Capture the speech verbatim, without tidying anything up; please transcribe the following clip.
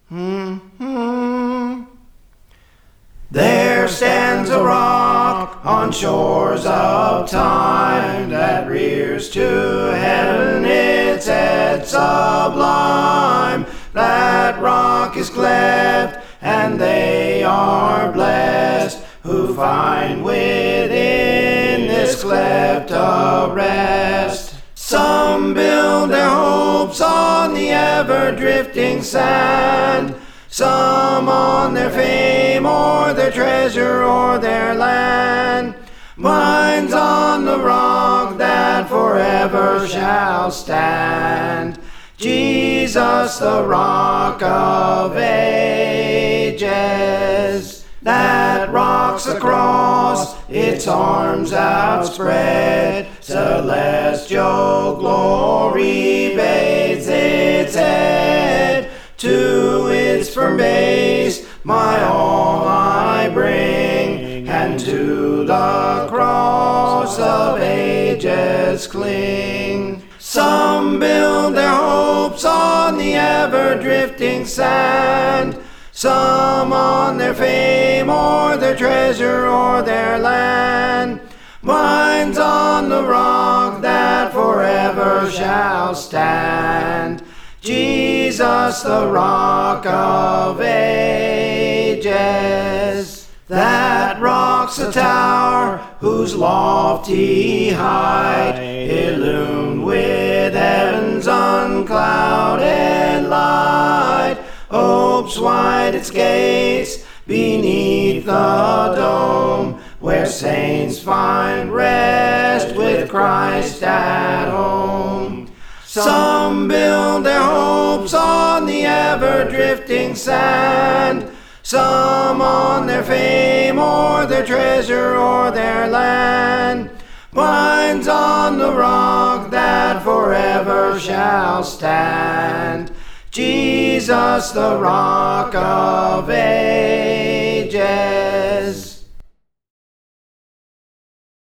Mm-hmm. There stands a rock on shores of time that rears to heaven its head sublime. That rock is cleft, and they are blessed who find within this cleft a rest. Some build their hopes on the ever-drifting sand, some on their fame or their treasure or their land. Mine's on the rock that forever shall stand, Jesus, the rock of ages. That rock's a cross, its arms outspread, celestial glory bathes its head. To its firm base my all I bring, and to the cross of ages cling. Some build their hopes on the ever-drifting sand, some on their fame or their treasure or their land. Mine's on the rock that forever shall stand, Jesus, the rock of ages. That rock's a tower whose lofty height, illumined with heaven's unclouded light, opes wide its gates beneath the dome, where saints find rest with Christ at home. Some build their hopes on the ever-drifting sand, some on their fame or their treasure or their land. Mine's on the rock that forever shall stand, Jesus, the rock of ages.